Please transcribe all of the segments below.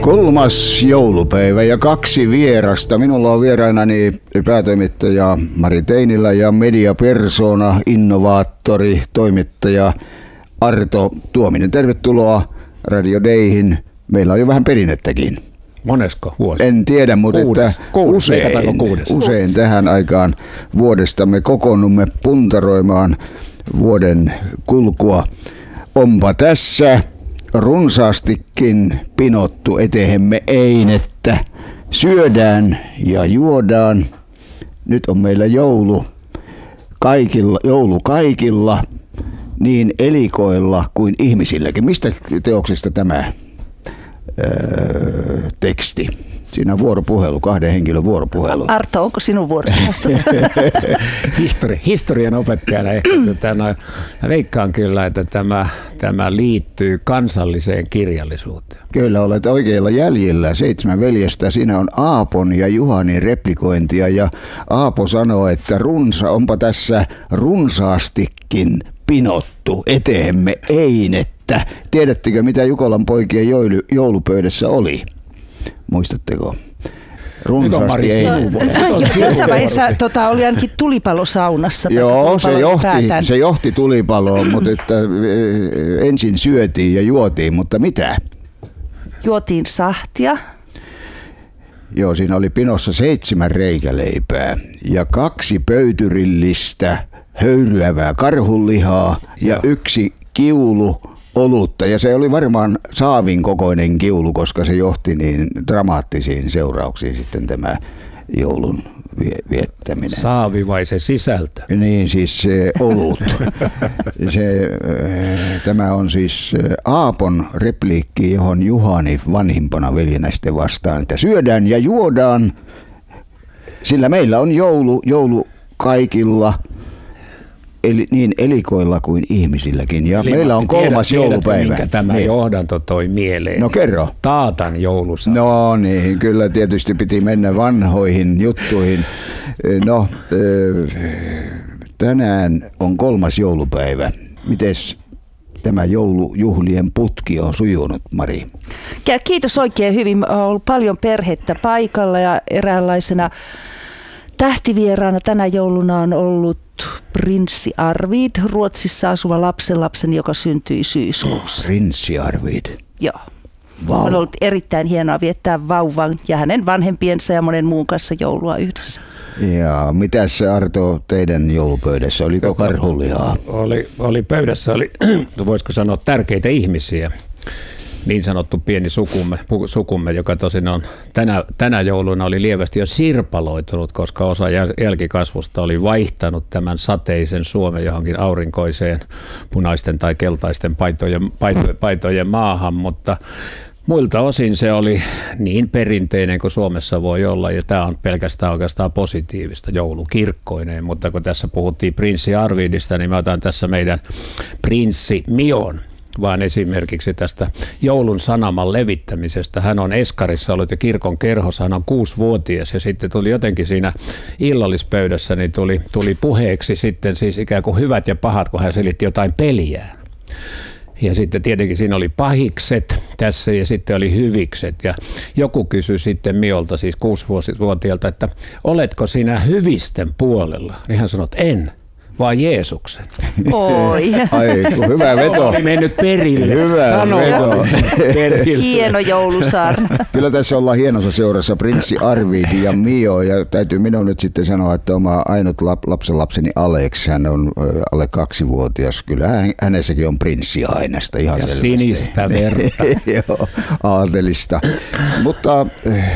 Kolmas joulupäivä ja 2 vierasta. Minulla on vierainani päätoimittaja Mari Teinilä ja mediapersona, innovaattori, toimittaja Arto Tuominen. Tervetuloa Radio Dayhin. Meillä on jo vähän perinnettäkin. Monesko vuosi? En tiedä, mutta usein tähän aikaan vuodesta me kokoonnumme puntaroimaan vuoden kulkua. Onpa tässä runsaastikin pinottu eteemme einettä. Syödään ja juodaan. Nyt on meillä joulu kaikilla, niin elikoilla kuin ihmisilläkin. Mistä teoksesta tämä teksti? Siinä on vuoropuhelu, 2 henkilön vuoropuhelu. Arto, onko sinun vuorosi vastata? Historian opettajana ehkä veikkaan kyllä, että tämä liittyy kansalliseen kirjallisuuteen. Kyllä, olet oikeilla jäljillä. 7 veljestä. Siinä on Aapon ja Juhanin replikointia. Ja Aapo sanoo, että onpa tässä runsaastikin pinottu eteemme einettä. Tiedättekö, mitä Jukolan poikien joulupöydässä oli? Muistatteko? Runsaasti ei. Jossain vaiheessa oli ainakin tulipalo saunassa. Joo, se johti tulipaloon, mutta että ensin syötiin ja juotiin, mutta mitä? Juotiin sahtia. Joo, siinä oli pinossa 7 reikäleipää ja 2 pöytyrillistä höyryävää karhunlihaa ja 1 kiulu olutta, ja se oli varmaan saavin kokoinen kiulu, koska se johti niin dramaattisiin seurauksiin sitten tämä joulun viettäminen. Saavi vai se sisältö? Niin, siis se olut. Tämä on siis Aapon repliikki, johon Juhani vanhimpana veljenä sitten vastaan, että syödään ja juodaan, sillä meillä on joulu kaikilla. Eli niin elikoilla kuin ihmisilläkin. Ja meillä on 3. joulupäivä. Minkä tämä johdanto toi mieleen? No kerro. Taatan joulusana. No niin, kyllä tietysti piti mennä vanhoihin juttuihin. No, tänään on 3. joulupäivä. Mites tämä joulujuhlien putki on sujunut, Mari? Kiitos oikein hyvin. On ollut paljon perhettä paikalla ja eräänlaisena tähtivieraana tänä jouluna on ollut prinssi Arvid, Ruotsissa asuva lapsenlapseni, joka syntyi syyskuussa. Prinssi Arvid. Joo. Wow. On ollut erittäin hienoa viettää vauvan ja hänen vanhempiensa ja monen muun kanssa joulua yhdessä. Ja mitäs Arto teidän joulupöydässä? Oliko karhunlihaa? Oli pöydässä, voisiko sanoa tärkeitä ihmisiä. Niin sanottu pieni sukumme, joka tosin on tänä jouluna oli lievästi jo sirpaloitunut, koska osa jälkikasvusta oli vaihtanut tämän sateisen Suomen johonkin aurinkoiseen punaisten tai keltaisten paitojen maahan, mutta muilta osin se oli niin perinteinen kuin Suomessa voi olla, ja tämä on pelkästään oikeastaan positiivista joulukirkkoineen, mutta kun tässä puhuttiin prinssi Arvidista, niin mä otan tässä meidän prinssi Mion, vaan esimerkiksi tästä joulun sanoman levittämisestä. Hän on Eskarissa ollut jo kirkon kerhossa, hän on 6-vuotias ja sitten tuli jotenkin siinä illallispöydässä, niin tuli puheeksi sitten siis ikään kuin hyvät ja pahat, kun hän selitti jotain peliään. Ja sitten tietenkin siinä oli pahikset tässä ja sitten oli hyvikset ja joku kysyi sitten Miolta, siis 6-vuotiaalta, että oletko sinä hyvisten puolella? Niin hän sanoi, että en. Vai Jeesuksen? Oi. Ai, hyvä veto. Oli mennyt perille. Hyvä veto. Hieno joulusaarna. Kyllä tässä ollaan hienossa seurassa prinssi Arvid ja Mio. Ja täytyy minun nyt sitten sanoa, että oma ainut lapsenlapseni Alex, hän on alle 2-vuotias. Kyllä hänessäkin on prinssiainesta ihan ja selvästi. Sinistä verta. Joo, aatelista. Mutta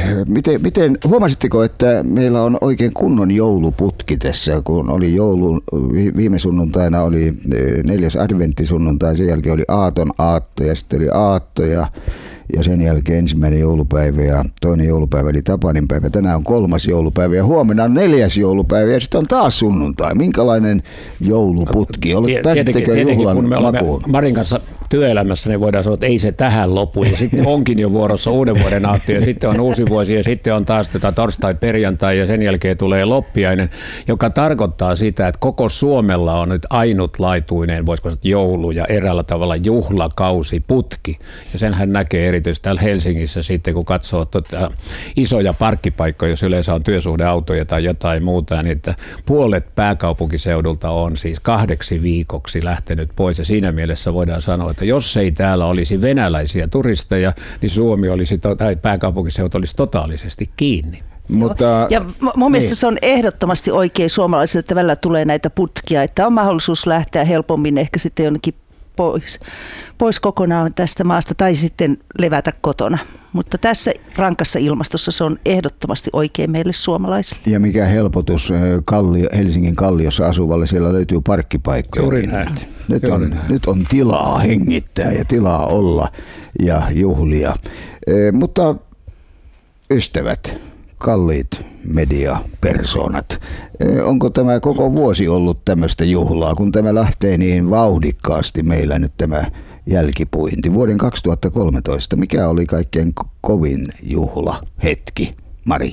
miten, huomasitteko, että meillä on oikein kunnon jouluputki tässä, kun oli joulun viime sunnuntaina oli 4. adventtisunnuntai, sen jälkeen oli aaton aatto ja sitten oli aatto ja sen jälkeen 1. joulupäivä ja 2. joulupäivä eli Tapaninpäivä. Tänään on 3. joulupäivä ja huomenna on 4. joulupäivä ja sitten on taas sunnuntai. Minkälainen jouluputki? Pääsittekö juhlan kun me olemme makuun? Marin kanssa työelämässä, niin voidaan sanoa, että ei se tähän lopu. Ja sitten onkin jo vuorossa uuden vuoden aatto ja sitten on uusi vuosi ja sitten on taas torstai, perjantai ja sen jälkeen tulee loppiainen, joka tarkoittaa sitä, että koko Suomella on nyt ainutlaatuinen, voisiko sanoa, joulu ja eräällä tavalla juhlakausi, putki. Ja sen hän näkee eri erityisesti täällä Helsingissä sitten, kun katsoo isoja parkkipaikkoja, jos yleensä on työsuhdeautoja tai jotain muuta, niin että puolet pääkaupunkiseudulta on siis 2 viikoksi lähtenyt pois. Ja siinä mielessä voidaan sanoa, että jos ei täällä olisi venäläisiä turisteja, niin Suomi olisi, tai pääkaupunkiseutu olisi totaalisesti kiinni. Mutta, ja mun mielestä se on ehdottomasti oikein suomalaisille, että välillä tulee näitä putkia, että on mahdollisuus lähteä helpommin ehkä sitten jonnekin pois kokonaan tästä maasta tai sitten levätä kotona. Mutta tässä rankassa ilmastossa se on ehdottomasti oikein meille suomalaisille. Ja mikä helpotus Helsingin Kalliossa asuvalle, siellä löytyy parkkipaikkoja. Juuri näin. Nyt on tilaa hengittää ja tilaa olla ja juhlia. Mutta ystävät, kalliit mediapersonat, onko tämä koko vuosi ollut tämmöistä juhlaa, kun tämä lähtee niin vauhdikkaasti meillä nyt tämä jälkipuinti? Vuoden 2013, mikä oli kaikkein kovin juhlahetki, Mari?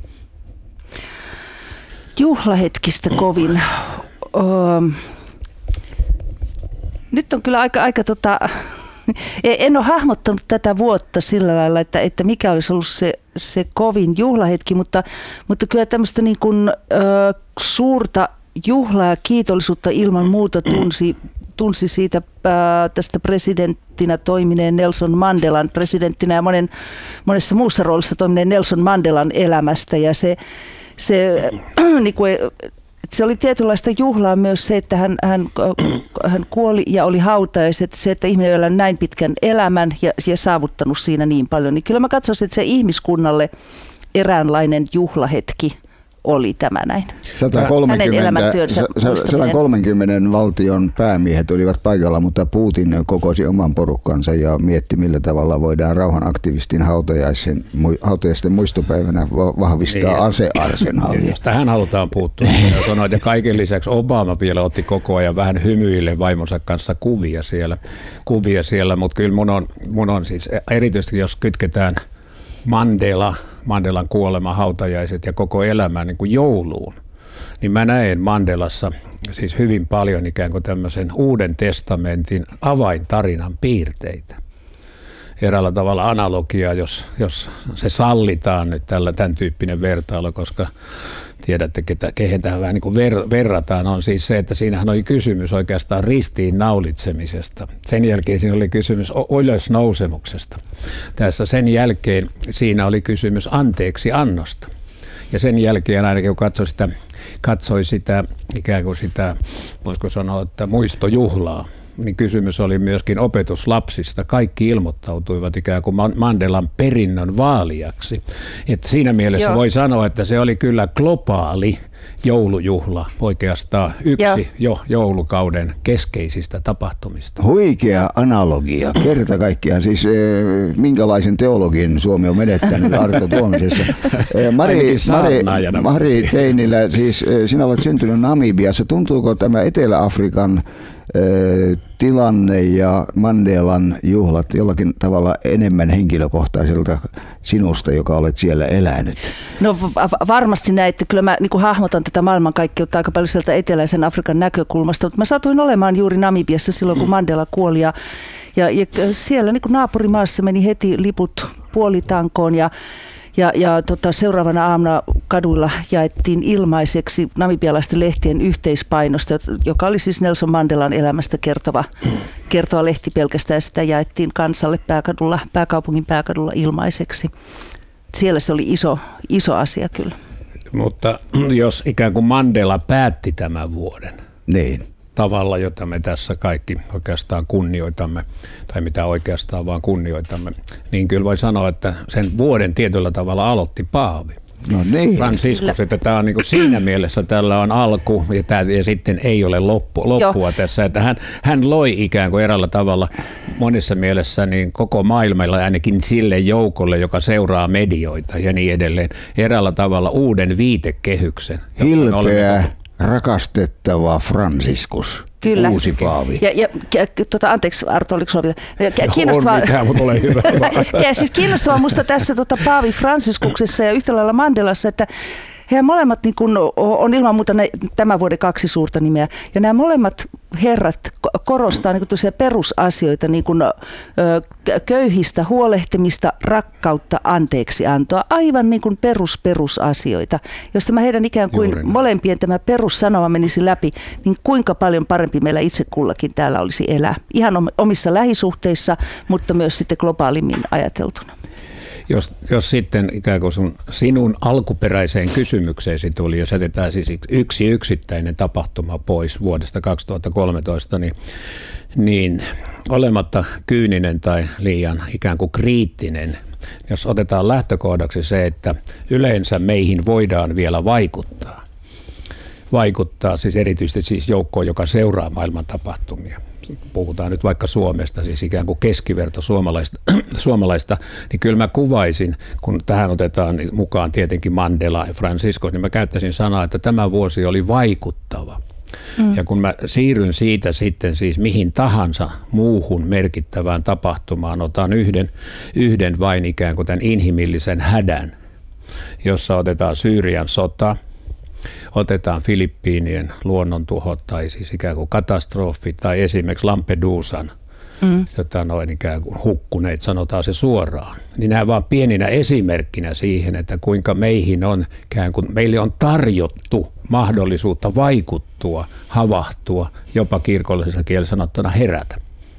Juhlahetkistä kovin. Nyt on kyllä aika en ole hahmottanut tätä vuotta sillä lailla, että mikä olisi ollut se kovin juhlahetki, mutta kyllä tämmöistä niin kuin, suurta juhlaa ja kiitollisuutta ilman muuta tunsi siitä tästä presidenttinä toimineen Nelson Mandelan, presidenttinä ja monessa muussa roolissa toimineen Nelson Mandelan elämästä. Ja se niin kuin, se oli tietynlaista juhlaa myös se, että hän kuoli ja oli hautajaiset. Se, että ihminen on elänyt näin pitkän elämän ja saavuttanut siinä niin paljon. Niin kyllä mä katsoisin, että se ihmiskunnalle eräänlainen juhlahetki oli tämä näin. 130 valtion päämiehet olivat paikalla, mutta Putin kokosi oman porukkansa ja mietti, millä tavalla voidaan rauhan aktivistin hautajaisten muistopäivänä vahvistaa asearsenaalia. Tähän halutaan puuttua. Sanoit, ja kaiken lisäksi Obama vielä otti koko ajan vähän hymyille vaimonsa kanssa kuvia siellä, mutta kyllä mun on siis erityisesti, jos kytketään Mandelan kuolema, hautajaiset ja koko elämä niin kuin jouluun, niin mä näen Mandelassa siis hyvin paljon ikään kuin tämmöisen Uuden testamentin avaintarinan piirteitä. Eräällä tavalla analogia, jos se sallitaan nyt tämän tyyppinen vertailu, koska tiedätte, kehen tähän vähän niin kuin verrataan, on siis se, että siinähän oli kysymys oikeastaan ristiin naulitsemisesta. Sen jälkeen siinä oli kysymys ylösnousemuksesta. Tässä sen jälkeen siinä oli kysymys anteeksi annosta. Ja sen jälkeen ainakin kun katsoi sitä ikään kuin sitä, voisiko sanoa, että muistojuhlaa, niin kysymys oli myöskin opetuslapsista. Kaikki ilmoittautuivat ikään kuin Mandelan perinnön vaalijaksi. Et siinä mielessä voi sanoa, että se oli kyllä globaali joulujuhla, oikeastaan yksi joulukauden keskeisistä tapahtumista. Huikea analogia. Kerta kaikkiaan. Siis minkälaisen teologin Suomi on menettänyt Arto Tuomisessa. Mari Teinilä, siis sinä olet syntynyt Namibiassa. Tuntuuko tämä Etelä-Afrikan tilanne ja Mandelan juhlat jollakin tavalla enemmän henkilökohtaiselta sinusta, joka olet siellä elänyt? No varmasti näin, että kyllä mä niin hahmotan tätä maailmankaikkeutta aika paljon sieltä eteläisen Afrikan näkökulmasta, mutta mä satuin olemaan juuri Namibiassa silloin, kun Mandela kuoli ja siellä niin naapurimaassa meni heti liput puolitankoon ja seuraavana aamuna kaduilla jaettiin ilmaiseksi namibialaisten lehtien yhteispainosta, joka oli siis Nelson Mandelan elämästä kertova lehti pelkästään. Sitä jaettiin kansalle pääkaupungin pääkadulla ilmaiseksi. Siellä se oli iso asia kyllä. Mutta jos ikään kuin Mandela päätti tämän vuoden, niin tavalla, jota me tässä kaikki oikeastaan kunnioitamme, tai mitä oikeastaan vaan kunnioitamme, niin kyllä voi sanoa, että sen vuoden tietyllä tavalla aloitti Paavi. No niin. Franciscus, että tämä on niin kuin siinä mielessä tällä on alku ja sitten ei ole loppua tässä, että hän loi ikään kuin eräällä tavalla monessa mielessä niin koko maailmalla ainakin sille joukolle, joka seuraa medioita ja niin edelleen, eräällä tavalla uuden viitekehyksen. Hilpeä, rakastettava Franciscus. Kyllä. Uusi Paavi. Anteeksi Arto, oliko sinulla vielä? On mitään, mutta ole hyvä. Siis kiinnostavaa minusta tässä Paavi Franciscuksessa ja yhtä lailla Mandelassa, että he molemmat niin kun, on ilman muuta tämän vuoden 2 suurta nimeä. Ja nämä molemmat herrat korostaa niin kuin perusasioita, niin kuin köyhistä huolehtimista, rakkautta, anteeksiantoa, aivan niin kuin perusasioita. Jos tämä heidän ikään kuin molempien tämä perussanoma menisi läpi, niin kuinka paljon parempi meillä itse kullakin täällä olisi elää. Ihan omissa lähisuhteissa, mutta myös sitten globaalimmin ajateltuna. Jos sitten ikään kuin sinun alkuperäiseen kysymykseesi tuli, jos jätetään siis yksi yksittäinen tapahtuma pois vuodesta 2013, niin olematta kyyninen tai liian ikään kuin kriittinen, jos otetaan lähtökohdaksi se, että yleensä meihin voidaan vielä vaikuttaa siis erityisesti siis joukkoon, joka seuraa maailman tapahtumia. Puhutaan nyt vaikka Suomesta, siis ikään kuin keskiverto suomalaista, niin kyllä mä kuvaisin, kun tähän otetaan mukaan tietenkin Mandela ja Francisco, niin mä käyttäisin sanaa, että tämä vuosi oli vaikuttava. Ja kun mä siirryn siitä sitten siis mihin tahansa muuhun merkittävään tapahtumaan, otan yhden vain ikään kuin tämän inhimillisen hädän, jossa otetaan Syyrian sota, otetaan Filippiinien luonnontuhot tai siis ikään kuin katastrofi tai esimerkiksi Lampedusan ikään kuin hukkuneet, sanotaan se suoraan. Niin nämä vaan pieninä esimerkkinä siihen, että kuinka meille on tarjottu mahdollisuutta vaikuttua, havahtua, jopa kirkollisella kielellä sanottuna herätä.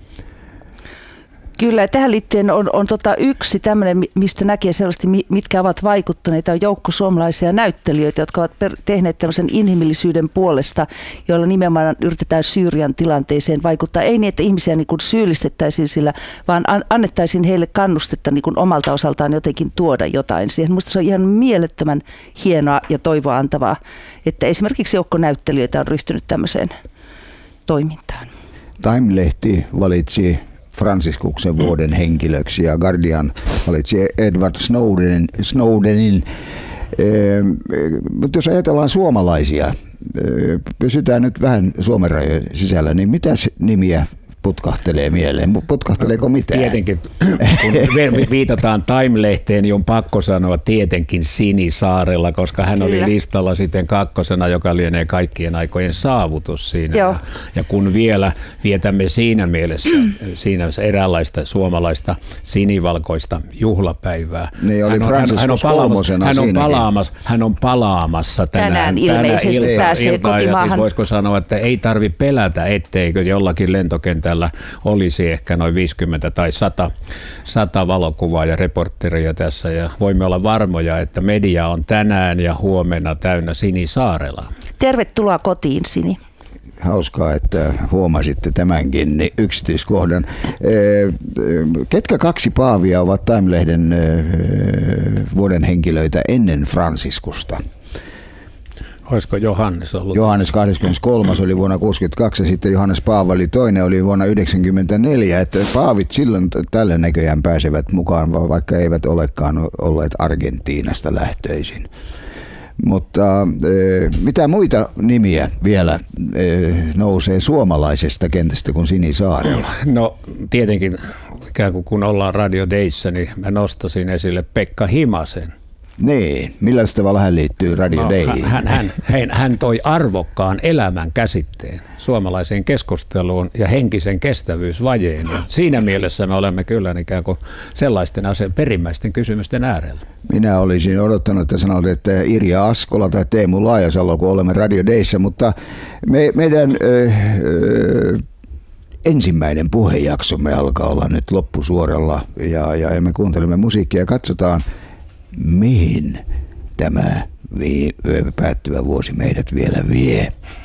Kyllä, tähän liittyen on yksi tämmöinen, mistä näkee selvästi, mitkä ovat vaikuttaneita, on joukko suomalaisia näyttelijöitä, jotka ovat tehneet tämmöisen inhimillisyyden puolesta, joilla nimenomaan yritetään Syyrian tilanteeseen vaikuttaa. Ei niin, että ihmisiä niin kuin syyllistettäisiin sillä, vaan annettaisiin heille kannustetta niin kuin omalta osaltaan jotenkin tuoda jotain siihen. Minusta se on ihan mielettömän hienoa ja toivoa antavaa, että esimerkiksi joukko näyttelijöitä on ryhtynyt tämmöiseen toimintaan. Time-lehti valitsi Franciscuksen vuoden henkilöksi ja Guardian valitsi Edward Snowdenin. Mutta jos ajatellaan suomalaisia, pysytään nyt vähän Suomen rajojen sisällä, niin mitä nimiä putkahtelee mieleen? Putkahteleeko mitään? Tietenkin, kun viitataan Time-lehteen, niin on pakko sanoa tietenkin Sini Saarella, koska hän oli listalla sitten kakkosena, joka lienee kaikkien aikojen saavutus siinä. Ja kun vielä vietämme siinä mielessä eräänlaista suomalaista sinivalkoista juhlapäivää. Niin oli hän on palaamassa tänään ilmeisesti pääsee kotimaahan. Siis voisiko sanoa, että ei tarvitse pelätä, etteikö jollakin lentokentällä olisi ehkä noin 50 tai 100 valokuvaa ja reportteria tässä ja voimme olla varmoja, että media on tänään ja huomenna täynnä Sini Saarelaa. Tervetuloa kotiin, Sini. Hauskaa, että huomasitte tämänkin yksityiskohdan. Ketkä kaksi paavia ovat Time-lehden vuoden henkilöitä ennen Franciscusta? Olisiko Johannes ollut? Johannes 23. oli vuonna 1962 ja sitten Johannes Paavali II oli vuonna 1994. Että paavit silloin tällä näköjään pääsevät mukaan, vaikka eivät olekaan olleet Argentiinasta lähtöisin. Mutta mitä muita nimiä vielä nousee suomalaisesta kentästä kuin Sini Saarella? No tietenkin, ikään kuin kun ollaan Radio Dayssä, niin mä nostasin esille Pekka Himasen. Niin, millä tavalla hän liittyy Radio Dayhin? Hän toi arvokkaan elämän käsitteen suomalaiseen keskusteluun ja henkisen kestävyysvajeen. Ja siinä mielessä me olemme kyllä ikään kuin sellaisten perimmäisten kysymysten äärellä. Minä olisin odottanut, että sanoit, että Irja Askola tai Teemu Laajasalo, kun olemme Radio Dayssä, mutta meidän ensimmäinen puhejaksomme alkaa olla nyt loppusuoralla ja me kuuntelemme musiikkia ja katsotaan, mihin tämä päättyvä vuosi meidät vielä vie.